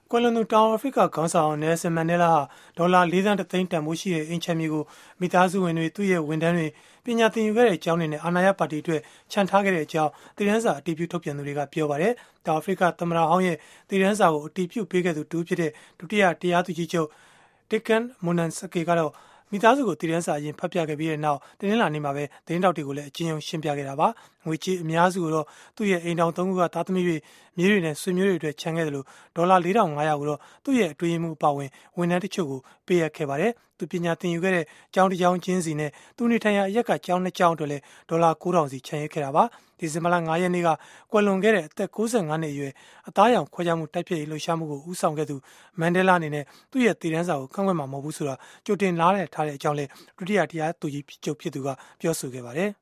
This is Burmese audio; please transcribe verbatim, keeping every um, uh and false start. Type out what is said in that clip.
ကွာလာလမ်ပူတောင်အာဖရိကခေါင်းဆောင်နယ်ဆင်မန်ဒဲလာဟာဒေါ်လာလေးသန်းတစ်သိန်းတန်ဖိုးရှိတဲ့အင်ချမ်းမြေကိုမိသားစုဝင်တွေသူ့ရဲ့ဝန်ထမ်းတွေပညာသင်ယူခဲ့တဲ့အကြောင်းတွေနဲ့အာဏာရပါတီအတွက်ခြံထားခဲ့တဲ့အကြောင်းတည်တန်းစာအတည်ပြုထုတ်ပြန်သူတွေကပြောပါတယ်။တောင်အာဖရိကသမ္မတဟောင်းရဲ့တည်တန်းစာကိုအတည်ပြုပေးခဲ့သူတူဖြစ်တဲ့ဒုတိယတရားသူကြီးချုပ်တစ်ကန်မွန်နန်စကေကတော့မိသားစုကိုတည်တန်းစာအရင်ဖတ်ပြခဲ့ပြီးတဲ့နောက်တင်းလာနေမှာပဲသတင်းတောက်တွေကိုလည်းအချင်းချင်းရှင်းပြခဲ့တာပါငွေကြေးအများစုကိုတော့သူ့ရဲ့အိမ်တောင်သုံးခုကသားသမီးတွေမြေးတွေနဲ့ဆွေမျိုးတွေအတွက်ခြံခဲ့တယ်လို့ဒေါ်လာလေးထောင်ငါးရာကိုတော့သူ့ရဲ့အတွင်းမှုအပါဝင်ဝန်ထမ်းတချို့ကိုပေးအပ်ခဲ့ပါတယ်သူပညာသင်ယူခဲ့တဲ့ကျောင်းတစ်ကျောင်းချင်းစီနဲ့သူနေထိုင်ရာအရက်ကကျောင်းနှစ်ကျောင်းအတွက်လည်းဒေါ်လာကိုးထောင်စီခြံရခဲ့တာပါဒီဇင်ဘာလငါးရက်နေ့ကကွယ်လွန်ခဲ့တဲ့အသက်ကိုးဆယ်ငါနှစ်အရွယ်အသားရောင်ခွဲခြားမှုတိုက်ဖျက်ရေးလှုပ်ရှားမှုကိုဦးဆောင်ခဲ့သူမန်ဒဲလာအနေနဲ့သူ့ရဲ့တည်တန်းစာကိုကန့်ကွက်မှာမဟုတ်ဘူးဆိုတာကြိုတင်လားထားတဲ့အကြောင်းလည်းဒုတိယတရားသူကြီးချုပ်ဖြစ်သူကပြောဆိုခဲ့ပါတယ်